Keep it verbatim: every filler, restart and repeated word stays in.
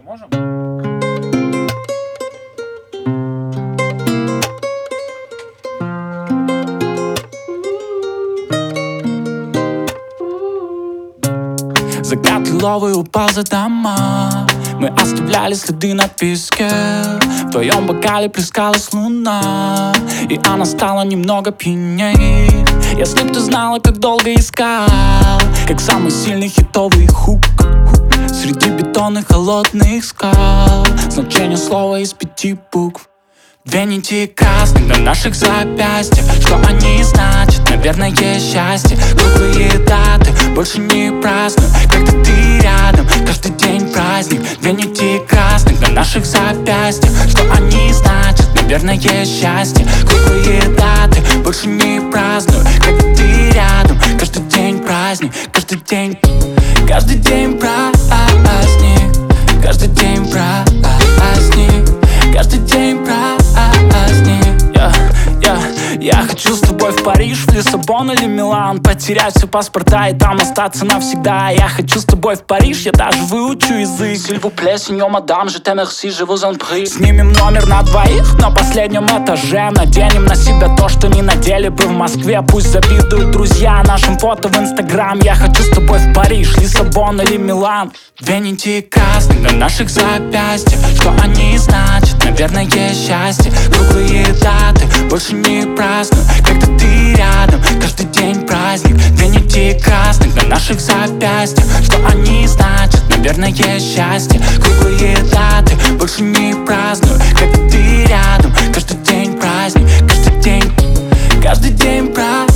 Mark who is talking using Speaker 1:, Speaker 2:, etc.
Speaker 1: можем?
Speaker 2: Закат лиловый упал за дома. Мы оставляли следы на песке. В твоем бокале плескалась луна, и она стала немного пьяней. Если б ты знала, как долго искал, как самый сильный хитовый хук среди бетонных холодных скал. Значение слова из пяти букв. Две нити красных на наших запястьях. Что они значат? Наверное, счастье. Круглые даты больше не праздную, когда ты рядом. Каждый день праздник. Две нити красных на наших запястьях. Что они значат? Наверное, счастье. Круглые даты больше не праздную, когда ты рядом. Каждый день праздник. Каждый день, каждый день праздник. Каждый день праздник. Каждый день праздник. Я, я, я хочу с тобой в Париж, в Лиссабон или Милан, потерять все паспорта и там остаться навсегда. Я хочу с тобой в Париж, я даже выучу язык. S'il vous plaît, signor, madame, je te remercie, je vous en prie. Снимем номер на двоих на последнем этаже. Наденем на себя то, что не надели бы в Москве. Пусть завидуют друзья нашим фото в Инстаграм. Я хочу с тобой в Париж, Лиссабон или Милан. Две нити красных на наших запястьях. Что они значат? Наверное, счастье. Круглые даты больше не праздную, когда ты рядом. Каждый день праздник. Две нити красных на наших запястьях. Что они значат? Наверное, счастье. Круглые даты больше не праздную, когда ты рядом. Каждый день праздник. Каждый день, каждый день праздник.